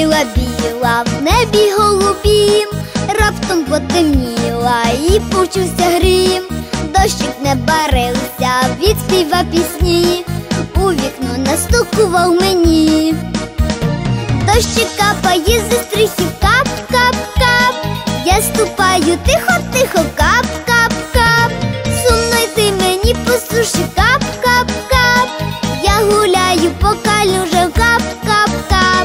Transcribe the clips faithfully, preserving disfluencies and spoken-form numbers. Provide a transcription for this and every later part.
Біла-біла в небі голубім, раптом потемніла і почувся грім. Дощик не барився, відспівав пісні, у вікно настукував мені. Дощик капає зі стрихів, кап-кап-кап, я ступаю тихо-тихо, кап-кап-кап. Сумно йти мені по суші, кап-кап-кап, я гуляю по калюжах, кап-кап-кап.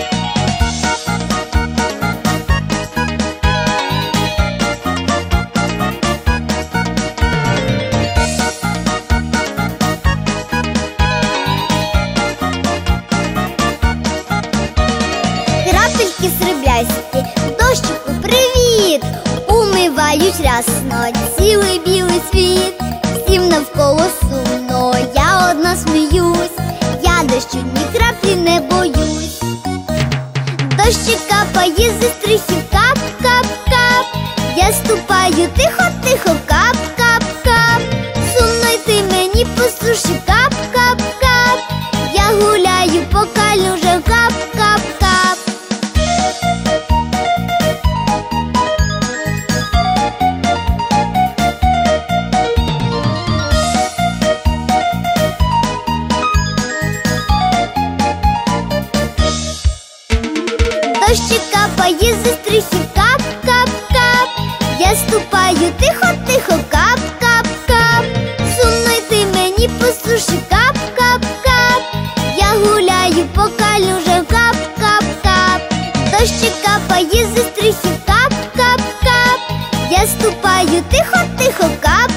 Крапельки сріблясті, дощику привіт, умивають рясно цілий білий світ. Всім навколо сумно, я одна сміюсь, я дощу ні краплі не боюсь. Дощик капає зі стрихів, кап-кап-кап, я ступаю тихо-тихо, кап-кап-кап. Сумно йти мені по суші, кап-кап-кап, я гуляю по калюжах, кап-кап-кап. Дощик капає зі стрихів, кап-кап-кап, я ступаю тихо-тихо, кап-кап-кап. Сумно йти мені по суші, кап-кап-кап, я гуляю по калюжах, кап-кап-кап. Дощик капає зі стрихів, кап-кап-кап, я ступаю тихо-тихо, кап.